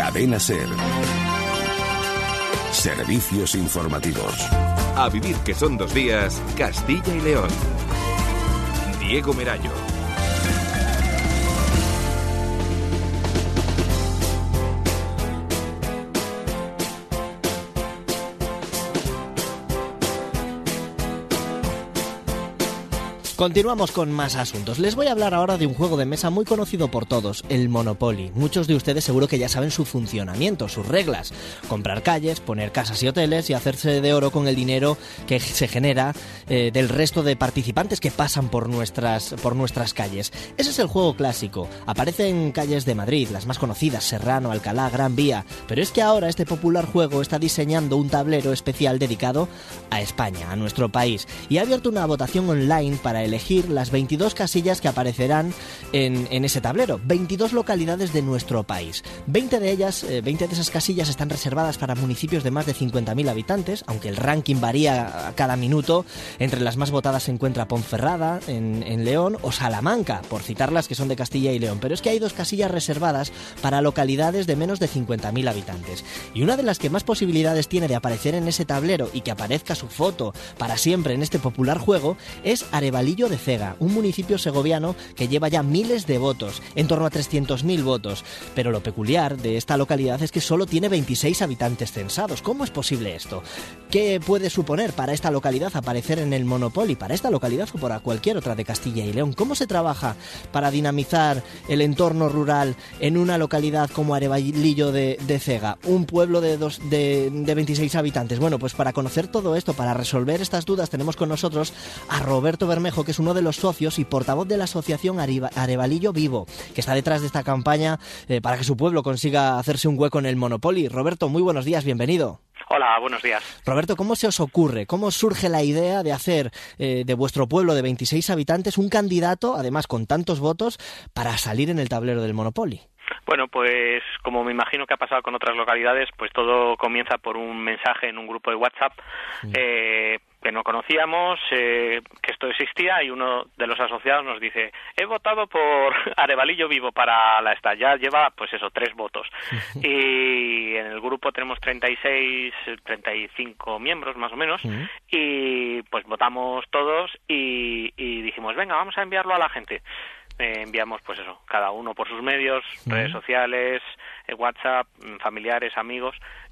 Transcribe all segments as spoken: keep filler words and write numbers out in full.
Cadena Ser. Servicios informativos. A vivir que son dos días, Castilla y León. Diego Merallo. Continuamos con más asuntos. Les voy a hablar ahora de un juego de mesa muy conocido por todos, el Monopoly. Muchos de ustedes seguro que ya saben su funcionamiento, sus reglas. Comprar calles, poner casas y hoteles y hacerse de oro con el dinero que se genera eh, del resto de participantes que pasan por nuestras, por nuestras calles. Ese es el juego clásico. Aparece en calles de Madrid, las más conocidas, Serrano, Alcalá, Gran Vía. Pero es que ahora este popular juego está diseñando un tablero especial dedicado a España, a nuestro país. Y ha abierto una votación online para elegir las veintidós casillas que aparecerán en, en ese tablero, veintidós localidades de nuestro país. veinte de ellas, eh, veinte de esas casillas están reservadas para municipios de más de cincuenta mil habitantes, aunque el ranking varía a cada minuto. Entre las más votadas se encuentra Ponferrada, en, en León, o Salamanca, por citarlas, que son de Castilla y León. Pero es que hay dos casillas reservadas para localidades de menos de cincuenta mil habitantes. Y una de las que más posibilidades tiene de aparecer en ese tablero y que aparezca su foto para siempre en este popular juego es Arevalillo de Cega, un municipio segoviano que lleva ya miles de votos, en torno a trescientos mil votos. Pero lo peculiar de esta localidad es que solo tiene veintiséis habitantes censados. ¿Cómo es posible esto? ¿Qué puede suponer para esta localidad aparecer en el Monopoly? Para esta localidad o para cualquier otra de Castilla y León. ¿Cómo se trabaja para dinamizar el entorno rural en una localidad como Arevalillo de, de Cega, un pueblo de, dos, de, de veintiséis habitantes? Bueno, pues para conocer todo esto, para resolver estas dudas, tenemos con nosotros a Roberto Bermejo, que es uno de los socios y portavoz de la asociación Arevalillo Vivo, que está detrás de esta campaña eh, para que su pueblo consiga hacerse un hueco en el Monopoly. Roberto, muy buenos días, bienvenido. Hola, buenos días. Roberto, ¿cómo se os ocurre, cómo surge la idea de hacer eh, de vuestro pueblo de veintiséis habitantes un candidato, además con tantos votos, para salir en el tablero del Monopoly? Bueno, pues como me imagino que ha pasado con otras localidades, pues todo comienza por un mensaje en un grupo de WhatsApp sí. eh, que no conocíamos, eh, que esto existía, y uno de los asociados nos dice: he votado por Arevalillo Vivo para la esta, ya lleva pues eso, tres votos. Sí. Y en el grupo tenemos treinta y seis, treinta y cinco miembros más o menos, sí. Y pues votamos todos y, y dijimos, venga, vamos a enviarlo a la gente. Eh, enviamos pues eso, cada uno por sus medios, uh-huh. redes sociales, eh, WhatsApp, familiares, amigos,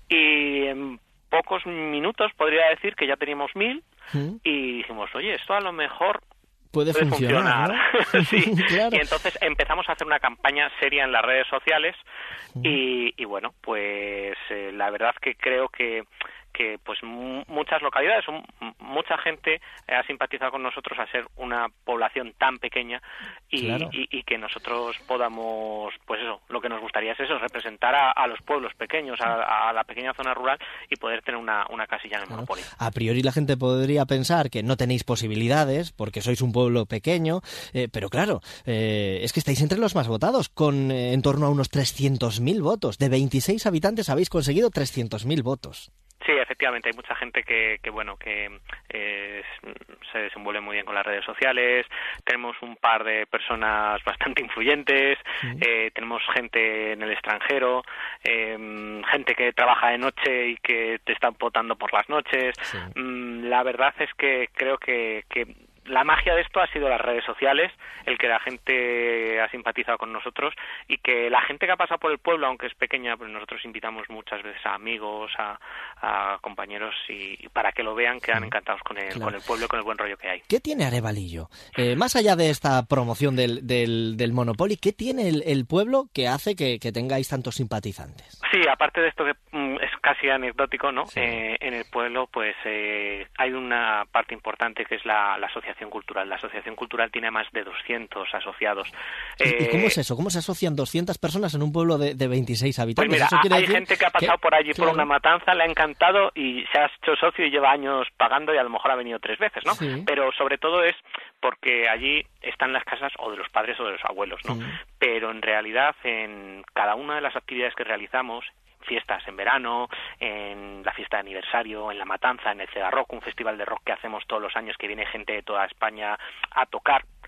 y en pocos minutos podría decir que ya teníamos mil uh-huh. y dijimos, oye, esto a lo mejor puede, puede funcionar, funcionar. ¿No? Sí, claro. Y entonces empezamos a hacer una campaña seria en las redes sociales uh-huh. y, y bueno, pues eh, la verdad que creo que que pues m- muchas localidades, m- mucha gente ha simpatizado con nosotros a ser una población tan pequeña y, claro. y, y que nosotros podamos, pues eso, lo que nos gustaría es eso, representar a, a los pueblos pequeños, a, a la pequeña zona rural y poder tener una, una casilla en el claro. Monopoly. A priori la gente podría pensar que no tenéis posibilidades porque sois un pueblo pequeño, eh, pero claro, eh, es que estáis entre los más votados, con eh, en torno a unos trescientos mil votos. De veintiséis habitantes habéis conseguido trescientos mil votos. Sí, efectivamente, hay mucha gente que, que bueno, que eh, se desenvuelve muy bien con las redes sociales. Tenemos un par de personas bastante influyentes, sí. eh, tenemos gente en el extranjero, eh, gente que trabaja de noche y que te están votando por las noches. Sí. Mm, la verdad es que creo que, que la magia de esto ha sido las redes sociales, el que la gente ha simpatizado con nosotros y que la gente que ha pasado por el pueblo, aunque es pequeña, pues nosotros invitamos muchas veces a amigos, a, a compañeros y, y para que lo vean, quedan encantados con el, claro. con el pueblo y con el buen rollo que hay. ¿Qué tiene Arevalillo? Eh, más allá de esta promoción del, del, del Monopoly, ¿qué tiene el, el pueblo que hace que, que tengáis tantos simpatizantes? Sí, aparte de esto que mm, es casi anecdótico, ¿no? Sí. Eh, en el pueblo pues eh, hay una parte importante que es la, la asociación cultural. La asociación cultural tiene más de doscientos asociados. ¿Y, eh, ¿y cómo es eso? ¿Cómo se asocian doscientas personas en un pueblo de, de veintiséis habitantes? Pues mira, ¿Eso quiere hay decir gente que ha pasado que, por allí claro. por una matanza, le ha encantado y se ha hecho socio y lleva años pagando y a lo mejor ha venido tres veces, ¿no? Sí. Pero sobre todo es porque allí están las casas o de los padres o de los abuelos, ¿no? Sí. Pero en realidad en cada una de las actividades que realizamos, fiestas en verano, en la fiesta de aniversario, en la Matanza, en el Cega Rock, un festival de rock que hacemos todos los años que viene gente de toda España a tocar.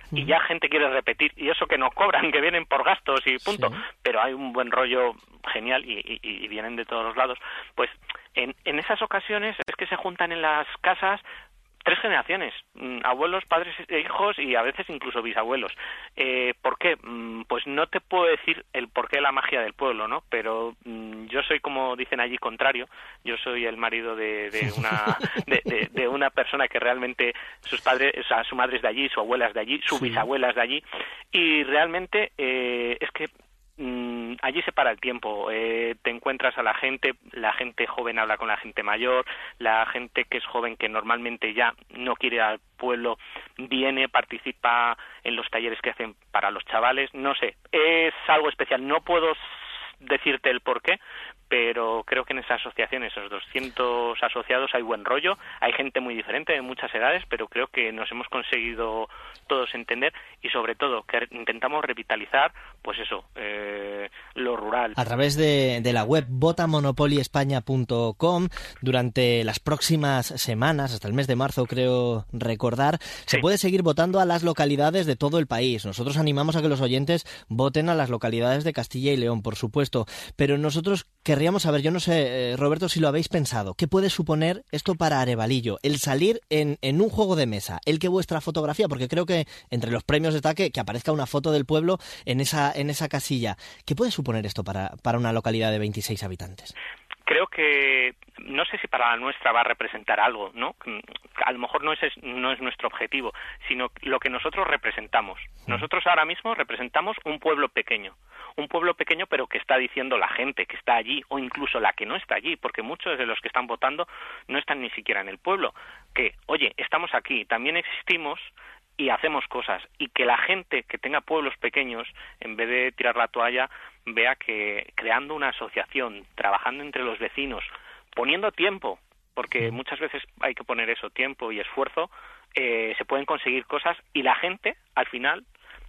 y ya gente quiere repetir, y eso que nos cobran, que vienen por gastos y punto, sí. Pero hay un buen rollo genial y, y, y vienen de todos los lados, pues en, en esas ocasiones es que se juntan en las casas tres generaciones, abuelos, padres e hijos y a veces incluso bisabuelos. Eh, ¿Por qué? Pues no te puedo decir el porqué de la magia del pueblo, ¿no? Pero mmm, yo soy, como dicen allí, contrario. Yo soy el marido de, de una de, de, de una persona que realmente sus padres, o sea, su madre es de allí, su abuela es de allí, su sí. bisabuela es de allí, y realmente eh, es que Mm, allí se para el tiempo, eh, te encuentras a la gente, la gente joven habla con la gente mayor, la gente que es joven que normalmente ya no quiere ir al pueblo viene, participa en los talleres que hacen para los chavales, no sé, es algo especial, no puedo decirte el porqué, pero creo que en esa asociación, esos doscientos asociados, hay buen rollo, hay gente muy diferente de muchas edades, pero creo que nos hemos conseguido todos entender y sobre todo que intentamos revitalizar, pues eso, eh, lo rural. A través de, de la web vota monopoly españa punto com, durante las próximas semanas, hasta el mes de marzo creo recordar, sí. Se puede seguir votando a las localidades de todo el país. Nosotros animamos a que los oyentes voten a las localidades de Castilla y León, por supuesto, pero nosotros querríamos saber, yo no sé, eh, Roberto, si lo habéis pensado, ¿qué puede suponer esto para Arevalillo? El salir en, en un juego de mesa, el que vuestra fotografía, porque creo que entre los premios está que, que aparezca una foto del pueblo en esa, en esa casilla. ¿Qué puede suponer esto para, para una localidad de veintiséis habitantes? Creo que, no sé si para la nuestra va a representar algo, ¿no? A lo mejor no es, no es nuestro objetivo, sino lo que nosotros representamos. Nosotros ahora mismo representamos un pueblo pequeño, un pueblo pequeño pero que está diciendo la gente que está allí, o incluso la que no está allí, porque muchos de los que están votando no están ni siquiera en el pueblo, que, oye, estamos aquí, también existimos y hacemos cosas, y que la gente que tenga pueblos pequeños, en vez de tirar la toalla, vea que creando una asociación, trabajando entre los vecinos, poniendo tiempo, porque muchas veces hay que poner eso, tiempo y esfuerzo, eh, se pueden conseguir cosas, y la gente, al final,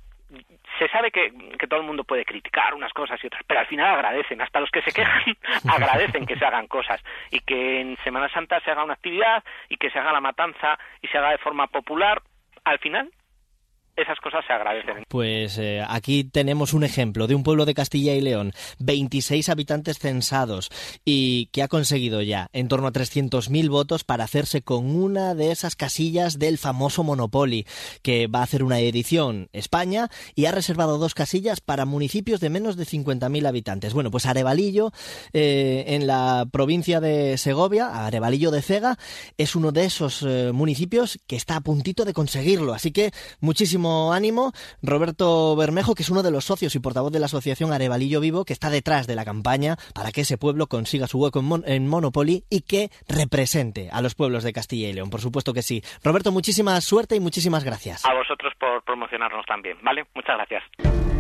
se sabe que, que todo el mundo puede criticar unas cosas y otras, pero al final agradecen, hasta los que se quejan agradecen que se hagan cosas, y que en Semana Santa se haga una actividad, y que se haga la matanza, y se haga de forma popular. Al final, esas cosas se agradecen. Pues eh, aquí tenemos un ejemplo de un pueblo de Castilla y León, veintiséis habitantes censados, y que ha conseguido ya en torno a trescientos mil votos para hacerse con una de esas casillas del famoso Monopoly, que va a hacer una edición España y ha reservado dos casillas para municipios de menos de cincuenta mil habitantes. Bueno, pues Arevalillo, eh, en la provincia de Segovia, Arevalillo de Cega, es uno de esos eh, municipios que está a puntito de conseguirlo, así que muchísimo ánimo. Roberto Bermejo, que es uno de los socios y portavoz de la asociación Arevalillo Vivo, que está detrás de la campaña para que ese pueblo consiga su hueco en, Mon- en Monopoly y que represente a los pueblos de Castilla y León. Por supuesto que sí. Roberto, muchísima suerte y muchísimas gracias. A vosotros por promocionarnos también, ¿vale? Muchas gracias.